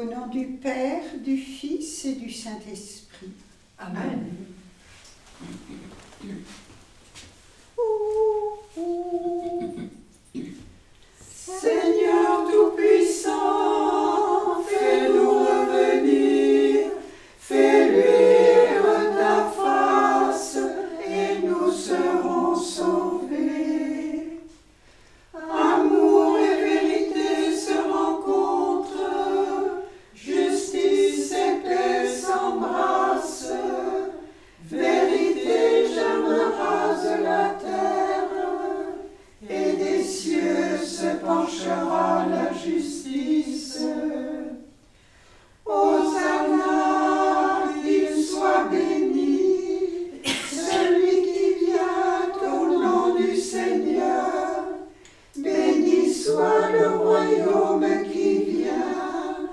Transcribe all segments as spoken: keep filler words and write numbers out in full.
Au nom du Père, du Fils et du Saint-Esprit. Amen. Seigneur Tout-Puissant, fais-nous revenir, fais luire ta face et nous serons sauvés. Amour et vérité se rencontrent, justice et paix s'embrassent, vérité germera de la terre et des cieux se penchera la justice. Hosanna, qu'il soit béni, celui qui vient au nom du Seigneur. Béni soit le royaume qui vient.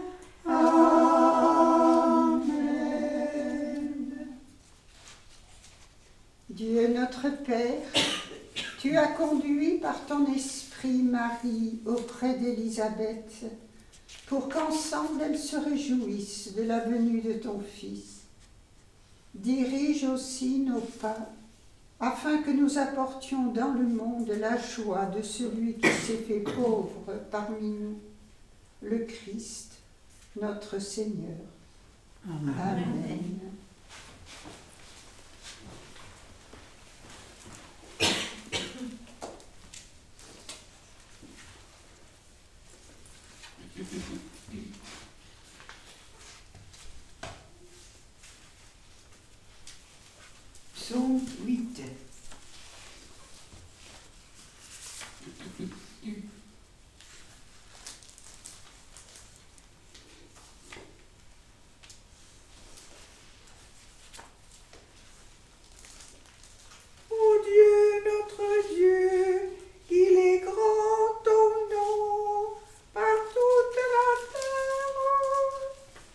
Amen. Dieu notre Père, tu as conduit par ton esprit Marie auprès d'Élisabeth pour qu'ensemble elles se réjouissent de la venue de ton Fils. Dirige aussi nos pas afin que nous apportions dans le monde la joie de celui qui s'est fait pauvre parmi nous, le Christ, notre Seigneur. Amen. Amen. Psaume huit. Ô Dieu, notre Dieu, il est grand ton nom par toute la terre.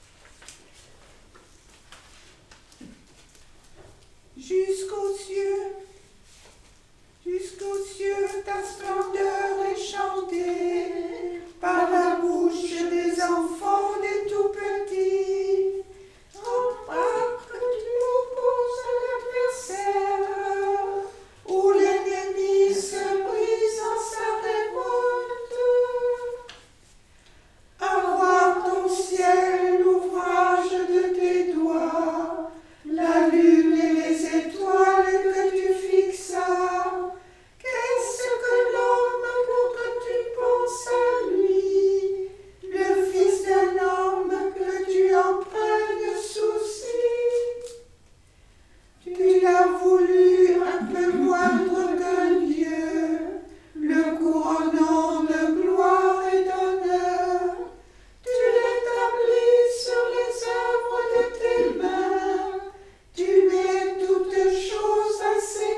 Jusqu'aux cieux, jusqu'aux cieux, ta splendeur est chantée par la bouche des enfants, des tout petits. Remarque que tu opposes l'adversaire, où l'ennemi se brise en sa révolte. À voir ton ciel, l'ouvrage de tes doigts, la lune et les étoiles que tu fixas. Qu'est-ce que l'homme pour que tu penses à lui, le fils d'un homme que tu en prennes souci? Tu l'as voulu un peu moindre qu'un Dieu, le couronnant de gloire et d'honneur. Tu l'établis sur les œuvres de tes mains, tu mets toutes choses à ses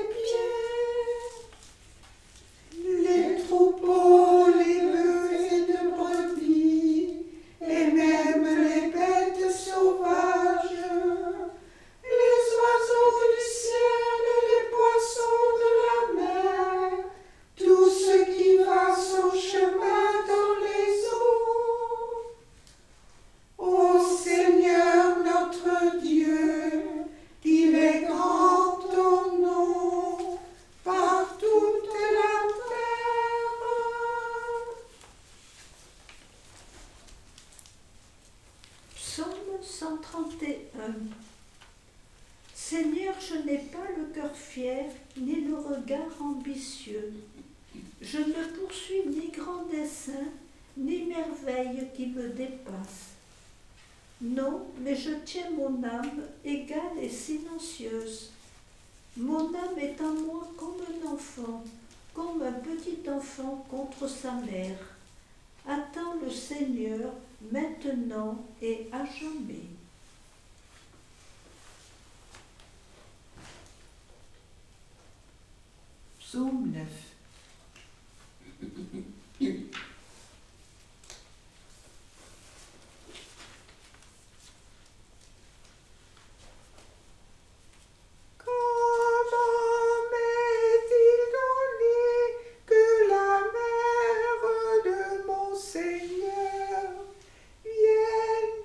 pieds. Les troupeaux, les bœufs et de brebis, et même les bêtes sauvages, les oiseaux du ciel et les poissons de la mer, tout ce qui va son chemin dans les eaux. Ô Seigneur notre Dieu, qu'il est grand ton nom par toute la terre. Psaume cent trente et un. Seigneur, je n'ai pas le cœur fier, ni le regard ambitieux. Je ne poursuis ni grand dessein, ni merveille qui me dépasse. Non, mais je tiens mon âme égale et silencieuse. Mon âme est en moi comme un enfant, comme un petit enfant contre sa mère. Attends le Seigneur maintenant et à jamais. Psaume neuf. Comment m'est-il donné que la mère de mon Seigneur vienne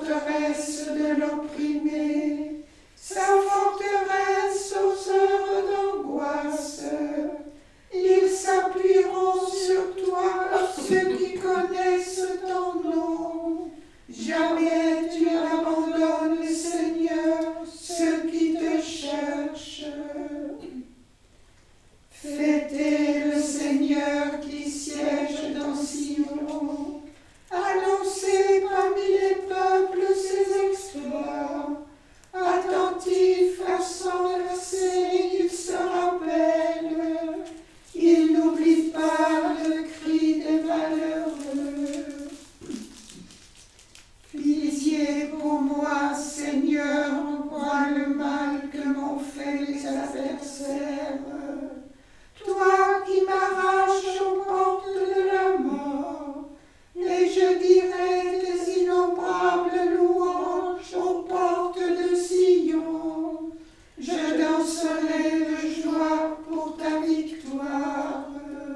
forteresse de l'opprimé, sa forteresse aux heures d'angoisse. Ils s'appuieront sur toi, ceux qui connaissent ton nom. Jamais tu n'abandonnes, Seigneur, ceux qui te cherchent. Fêtez le Seigneur qui siège dans Sion. Annoncez parmi les peuples ses exploits. Attentif à son verset, il se rappelle. Il n'oublie pas le cri des malheureux. Pitié pour moi, Seigneur, vois le mal que m'ont fait les adversaires. Toi qui m'arraches aux portes de la mort, et je dirai tes innombrables louanges aux portes de Sion. Je danserai de joie pour ta victoire.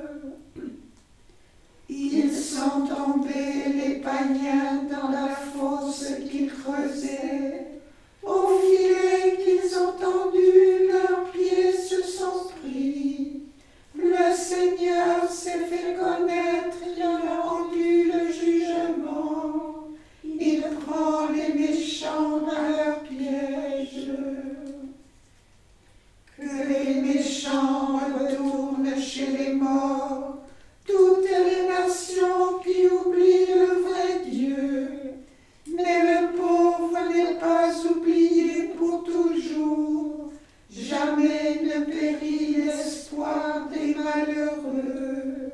Ils sont tombés, les païens, dans la fosse qu'ils creusaient. Au filet qu'ils ont tendu, leurs pieds se sont pris. Le Seigneur s'est fait connaître, il a rendu le jugement. Il prend les méchants dans leur piège. Que les méchants retournent chez les morts, toutes les nations qui oublient le vrai Dieu. Mais le pauvre n'est pas oublié pour toujours. Jamais ne périt l'espoir des malheureux.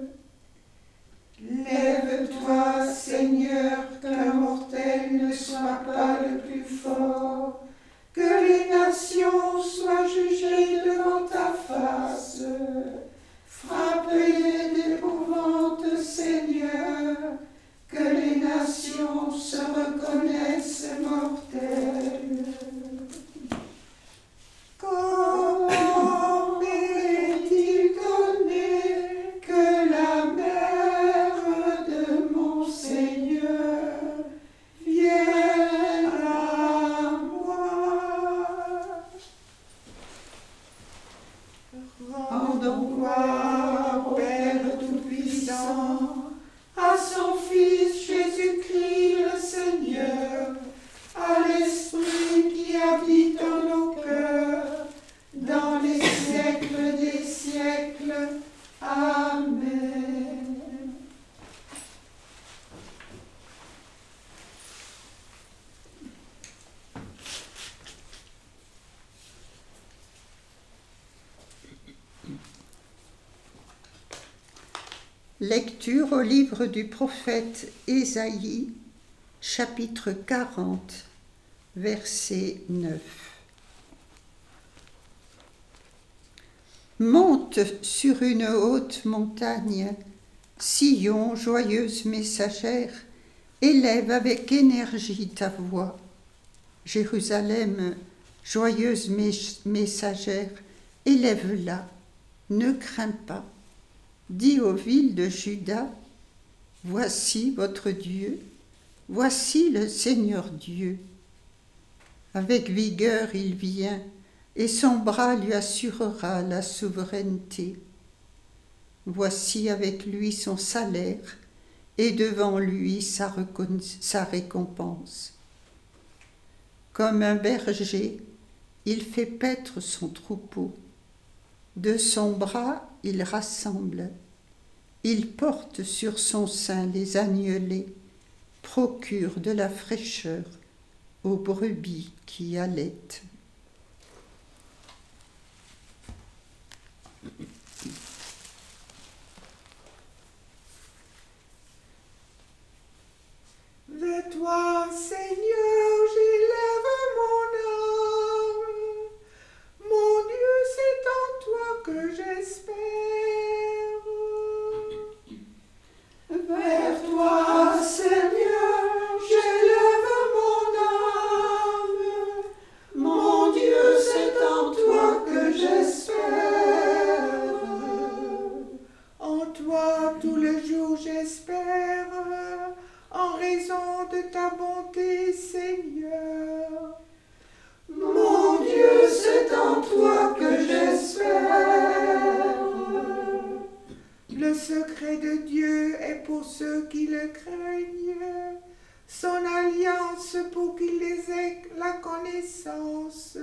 Lève-toi, Seigneur, qu'un mortel ne soit pas le plus fort, que les nations soient jugées devant ta face. Frappe-les d'épouvante, Seigneur, que les nations se reconnaissent mortelles. Comment est-il donné que la mère de mon Seigneur vienne à moi? Rendons gloire au Père Tout-Puissant, à son Fils Jésus-Christ le Seigneur, à l'Esprit qui habite en nos cœurs, dans les siècles des siècles. Amen. Lecture au livre du prophète Ésaïe, chapitre quarante, verset neuf. Monte sur une haute montagne, Sion, joyeuse messagère, élève avec énergie ta voix. Jérusalem, joyeuse messagère, élève-la, ne crains pas. Dis aux villes de Juda, voici votre Dieu, voici le Seigneur Dieu. Avec vigueur il vient, et son bras lui assurera la souveraineté. Voici avec lui son salaire, et devant lui sa, recon... sa récompense. Comme un berger, il fait paître son troupeau. De son bras il rassemble. Il porte sur son sein les agnelets, procure de la fraîcheur aux brebis qui allaitent. Vers toi, Seigneur, j'élève mon âme. Mon Dieu, c'est en toi que j'espère. Vers toi, Seigneur, j'élève mon âme. Mon Dieu, c'est en toi que j'espère. En toi, tout le jour, j'espère. En raison grand de ta bonté, Seigneur. Mon Dieu, c'est en toi que j'espère. Le secret de Dieu est pour ceux qui le craignent, son alliance pour qu'ils les aient la connaissance.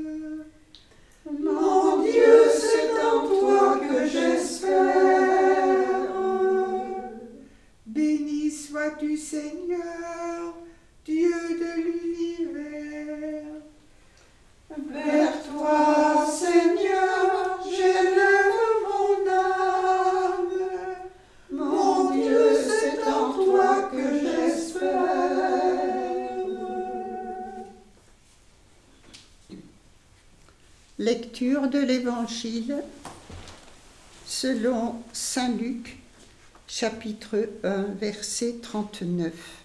Mon Dieu, c'est en toi que j'espère. Béni sois-tu, Seigneur, Dieu de l'univers. Vers toi, Seigneur, j'élève mon âme. Mon Dieu, c'est en toi que j'espère. Lecture de l'Évangile selon saint Luc, chapitre un, verset trente-neuf.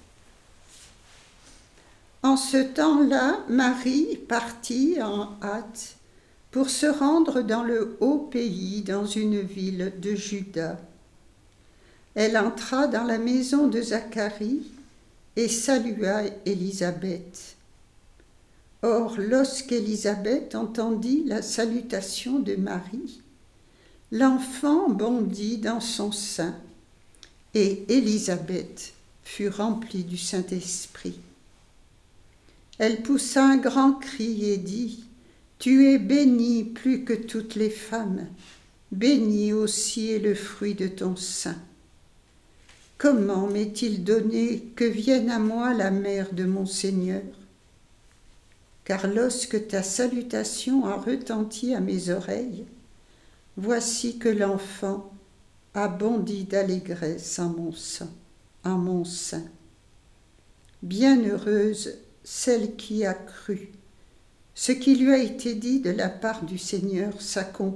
En ce temps-là, Marie partit en hâte pour se rendre dans le haut pays, dans une ville de Juda. Elle entra dans la maison de Zacharie et salua Élisabeth. Or, lorsqu'Élisabeth entendit la salutation de Marie, l'enfant bondit dans son sein, et Élisabeth fut remplie du Saint-Esprit. Elle poussa un grand cri et dit : « Tu es bénie plus que toutes les femmes, béni aussi est le fruit de ton sein. Comment m'est-il donné que vienne à moi la mère de mon Seigneur ? Car lorsque ta salutation a retenti à mes oreilles, voici que l'enfant a bondi d'allégresse en mon sein, en mon sein. Bienheureuse celle qui a cru, ce qui lui a été dit de la part du Seigneur s'accomplira. »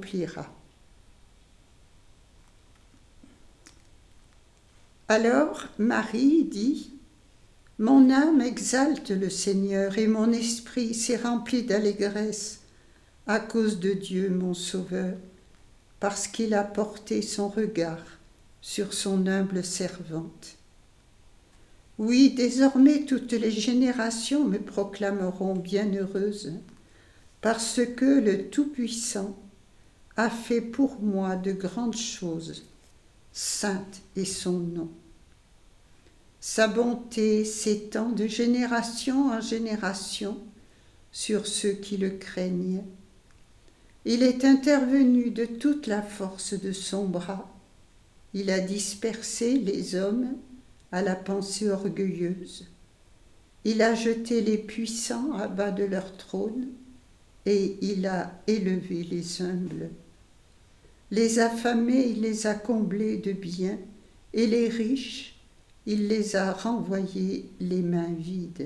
Alors Marie dit : « Mon âme exalte le Seigneur et mon esprit s'est rempli d'allégresse à cause de Dieu mon Sauveur, parce qu'il a porté son regard sur son humble servante. Oui, désormais toutes les générations me proclameront bienheureuse, parce que le Tout-Puissant a fait pour moi de grandes choses, sainte est son nom. Sa bonté s'étend de génération en génération sur ceux qui le craignent. Il est intervenu de toute la force de son bras. Il a dispersé les hommes à la pensée orgueilleuse. Il a jeté les puissants à bas de leur trône et il a élevé les humbles. Les affamés, il les a comblés de biens et les riches, il les a renvoyés les mains vides.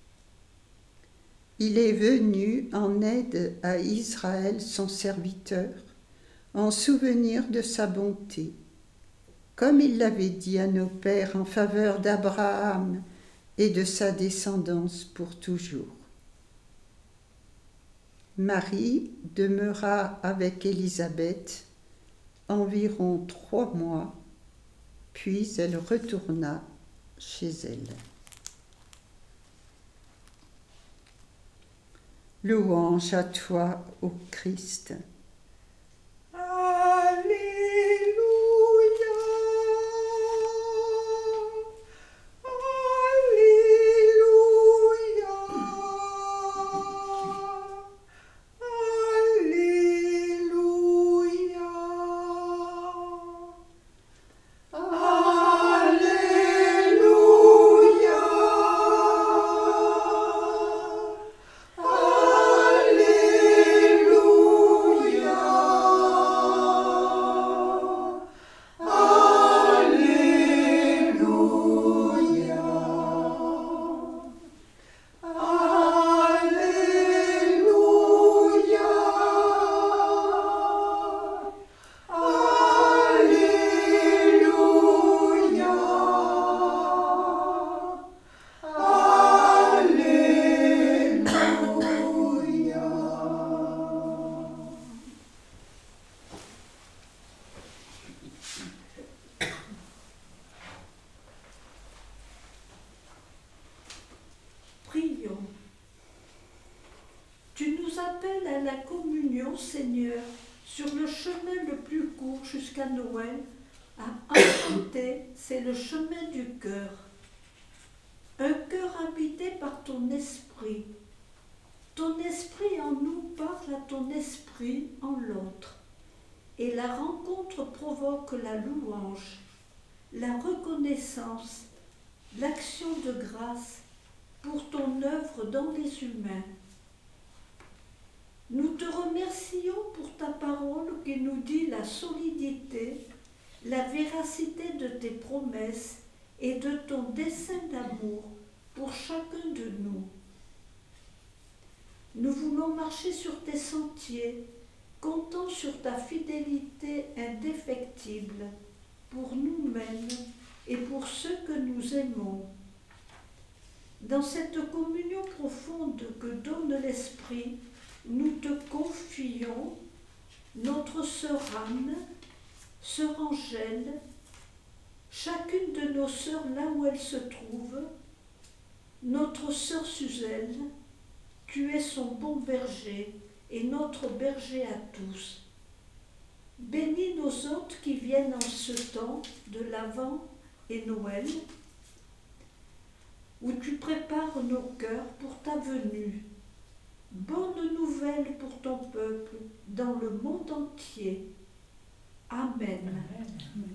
Il est venu en aide à Israël, son serviteur, en souvenir de sa bonté, comme il l'avait dit à nos pères en faveur d'Abraham et de sa descendance pour toujours. » Marie demeura avec Élisabeth environ trois mois, puis elle retourna chez elle. Louange à toi, ô Christ. Alléluia. appelle à la communion, Seigneur, sur le chemin le plus court jusqu'à Noël, à enchanter, c'est le chemin du cœur. Un cœur habité par ton esprit. Ton esprit en nous parle à ton esprit en l'autre. Et la rencontre provoque la louange, la reconnaissance, l'action de grâce pour ton œuvre dans les humains. Nous te remercions pour ta parole qui nous dit la solidité, la véracité de tes promesses et de ton dessein d'amour pour chacun de nous. Nous voulons marcher sur tes sentiers, comptant sur ta fidélité indéfectible pour nous-mêmes et pour ceux que nous aimons. Dans cette communion profonde que donne l'Esprit, nous te confions notre sœur Anne, sœur Angèle, chacune de nos sœurs là où elles se trouvent, notre sœur Suzelle, tu es son bon berger et notre berger à tous. Bénis nos hôtes qui viennent en ce temps de l'Avent et Noël, où tu prépares nos cœurs pour ta venue. Bonne nouvelle pour ton peuple dans le monde entier. Amen. Amen.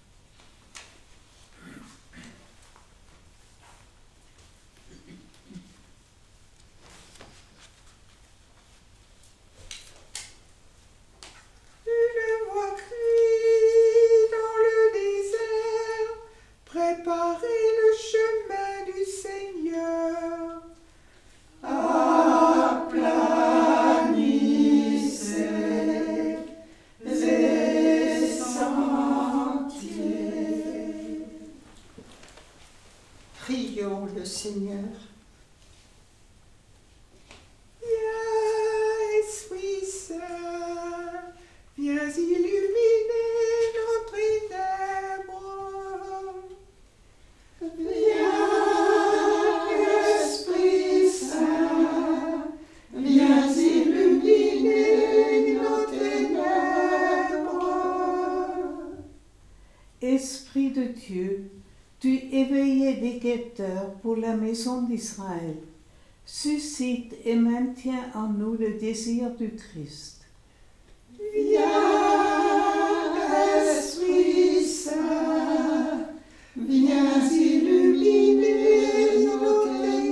Une voix crie dans le désert, préparez le chemin du Seigneur. Aplanissez les sentiers. Prions le Seigneur. Viens, Esprit Saint, viens illuminer nos ténèbres. Viens, Esprit Saint, viens illuminer nos ténèbres. Esprit de Dieu, tu éveillais des guetteurs pour la maison d'Israël. Suscite et maintiens en nous le désir du Christ. Viens, Esprit Saint, viens illuminer nos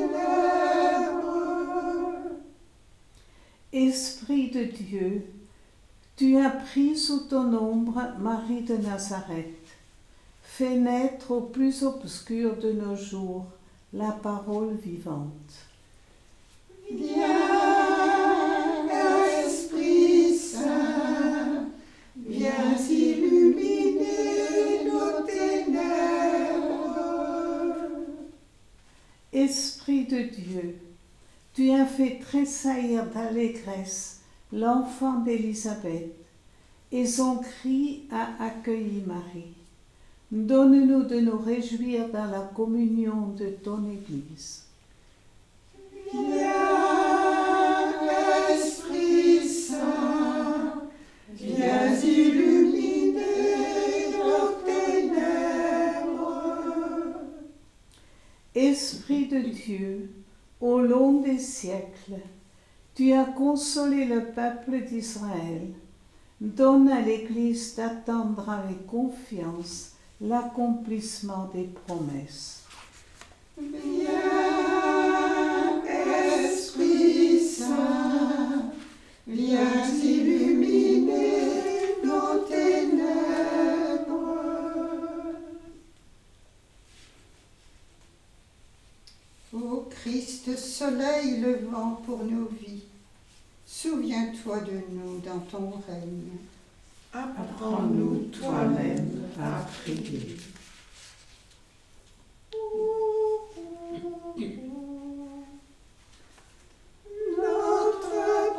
ténèbres. Esprit de Dieu, tu as pris sous ton ombre Marie de Nazareth. Fais naître au plus obscur de nos jours la parole vivante. Viens, Esprit Saint, viens illuminer nos ténèbres. Esprit de Dieu, tu as fait tressaillir d'allégresse l'enfant d'Élisabeth, et son cri a accueilli Marie. Donne-nous de nous réjouir dans la communion de ton Église. Viens, Esprit Saint, viens illuminer nos ténèbres. Esprit de Dieu, au long des siècles, tu as consolé le peuple d'Israël. Donne à l'Église d'attendre avec confiance l'accomplissement des promesses. Viens, Esprit Saint, viens illuminer nos ténèbres. Ô Christ, soleil levant pour nos vies, souviens-toi de nous dans ton règne. Apprends-nous toi-même à prier. Notre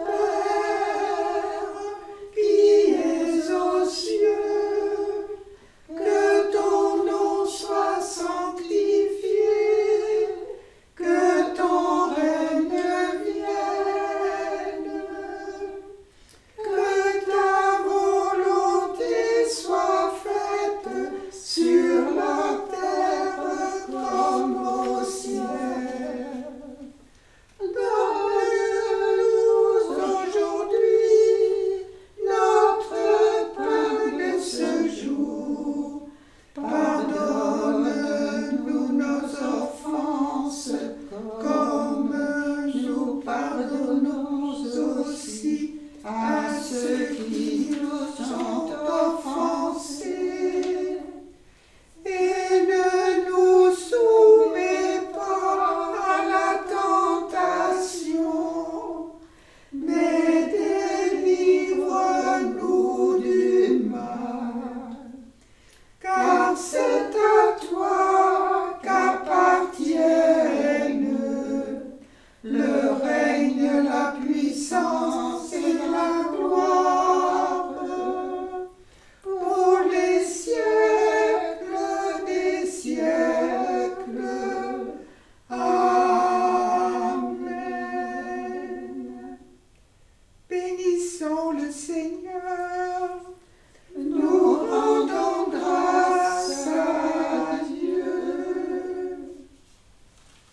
Père, qui es aux cieux, que ton nom soit sanctifié, que ton règne vienne,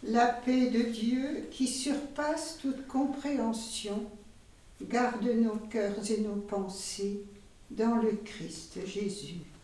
La paix de Dieu qui surpasse toute compréhension, garde nos cœurs et nos pensées dans le Christ Jésus.